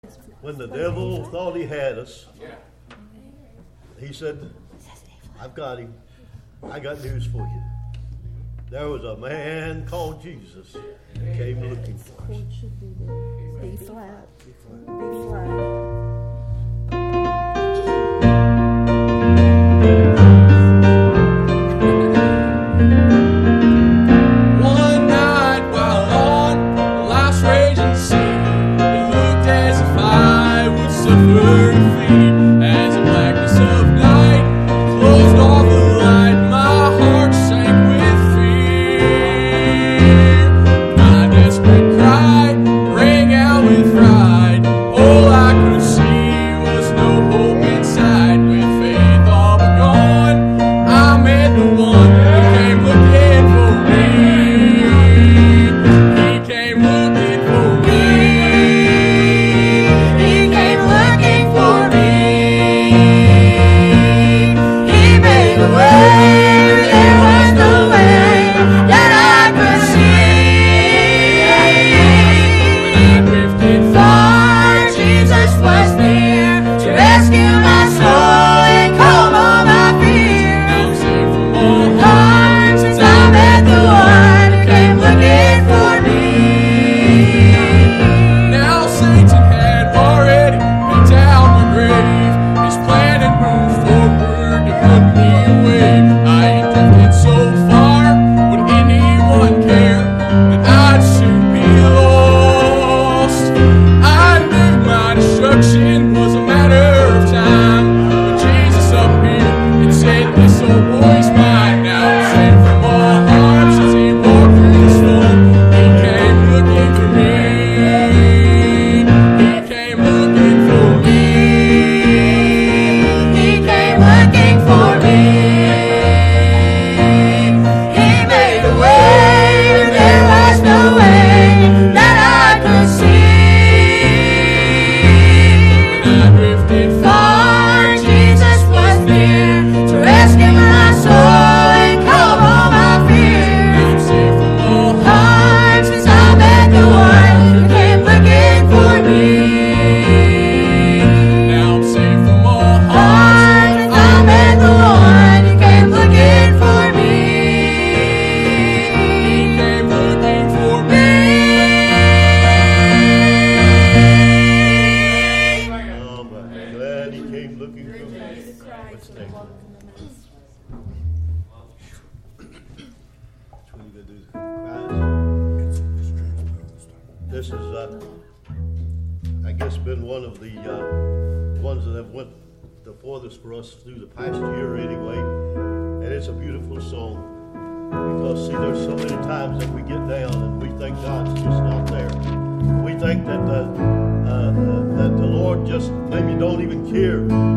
When the devil thought he had us, he said, I've got him. I got news for you. There was a man called Jesus who came looking for us. Chord should be there. B flat. B flat. This has, I guess, been one of the ones that have went the farthest for us through the past year anyway, and it's a beautiful song because, see, there's so many times that we get down and we think God's just not there. We think that the Lord just maybe don't even care